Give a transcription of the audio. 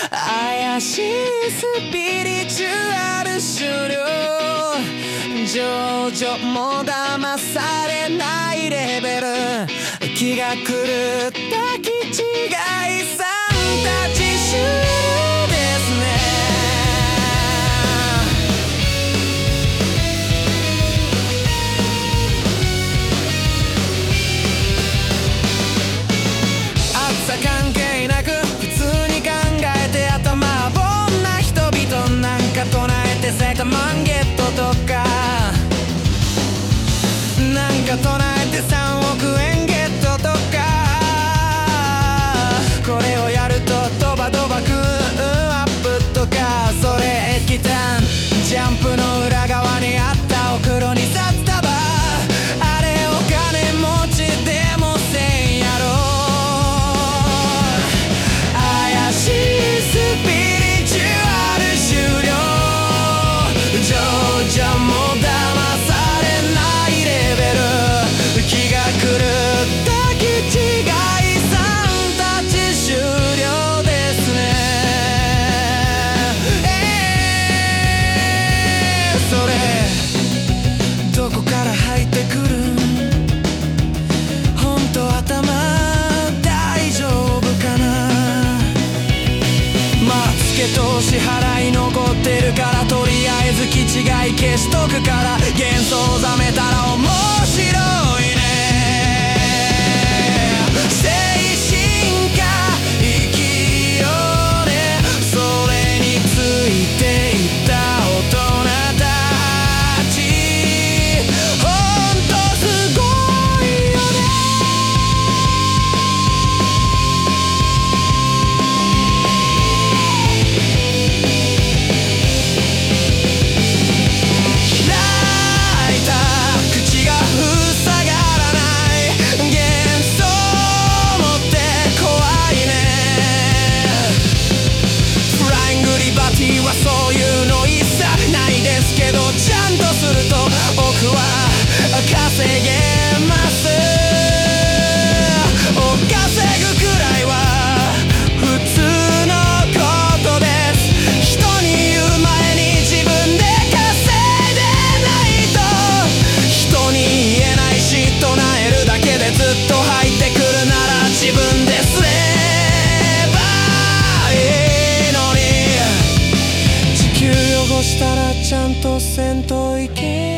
怪しいスピリチュアル終了、情緒も騙されないレベル、気が狂った気違いさんたち終了ですね。暑さ関係なく普通に考えて頭ボンな人々、なんか唱えてセカマンゲットとか、なんか唱えて3億円ゲットとか、これをやるとドバドバクーンアップとか、それ液体ジャンプの裏側にあったお風呂に札束、あれお金持ちでもせんやろ。怪しいスピリチュアル終了、情緒も騙されないレベル、気が狂った気違いさんたち終了ですね。それどこから入ってくるん、ほんと頭大丈夫かな。まあ付け通し払い残ってるから、とりあえず気違い消しとくから、幻想覚めたら面白いね。精神科生きようね、それについていった大人たち、ほんとすごいよね。開いた口が塞がらない、幻想持って怖いね。フライングリバティはそういうの一切ないですけど、ちゃんとすると僕は稼げます。を稼ぐくらいは普通のことです。人に言う前に自分で稼いでないと、人に言えないし唱えるだけでずっと入ってくるなら、自分ですればいいのに、地球汚したらちゃんとせんといけ